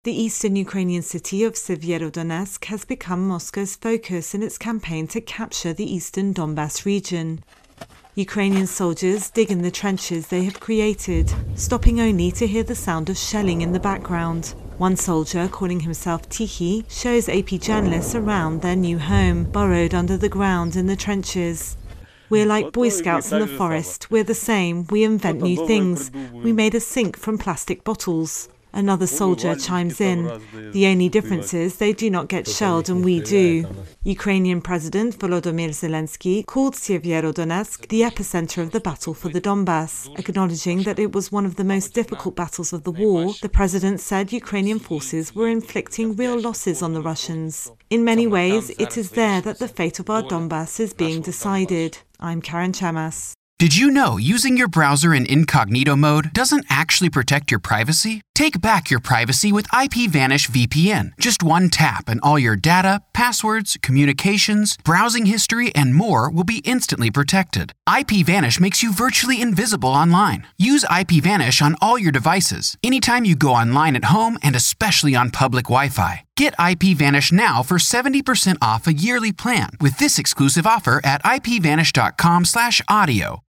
The eastern Ukrainian city of Severodonetsk has become Moscow's focus in its campaign to capture the eastern Donbas region. Ukrainian soldiers dig in the trenches they have created, stopping only to hear the sound of shelling in the background. One soldier, calling himself Tichy, shows AP journalists around their new home, burrowed under the ground in the trenches. "We're like Boy Scouts in the forest. We're the same. We invent new things. We made a sink from plastic bottles." Another soldier chimes in. "The only difference is they do not get shelled and we do." Ukrainian President Volodymyr Zelensky called Severodonetsk the epicenter of the battle for the Donbas. Acknowledging that it was one of the most difficult battles of the war, the president said Ukrainian forces were inflicting real losses on the Russians. "In many ways, it is there that the fate of our Donbas is being decided." I'm Karen Chamas. Did you know using your browser in incognito mode doesn't actually protect your privacy? Take back your privacy with IPVanish VPN. Just one tap and all your data, passwords, communications, browsing history, and more will be instantly protected. IPVanish makes you virtually invisible online. Use IPVanish on all your devices, anytime you go online at home and especially on public Wi-Fi. Get IPVanish now for 70% off a yearly plan with this exclusive offer at ipvanish.com/audio.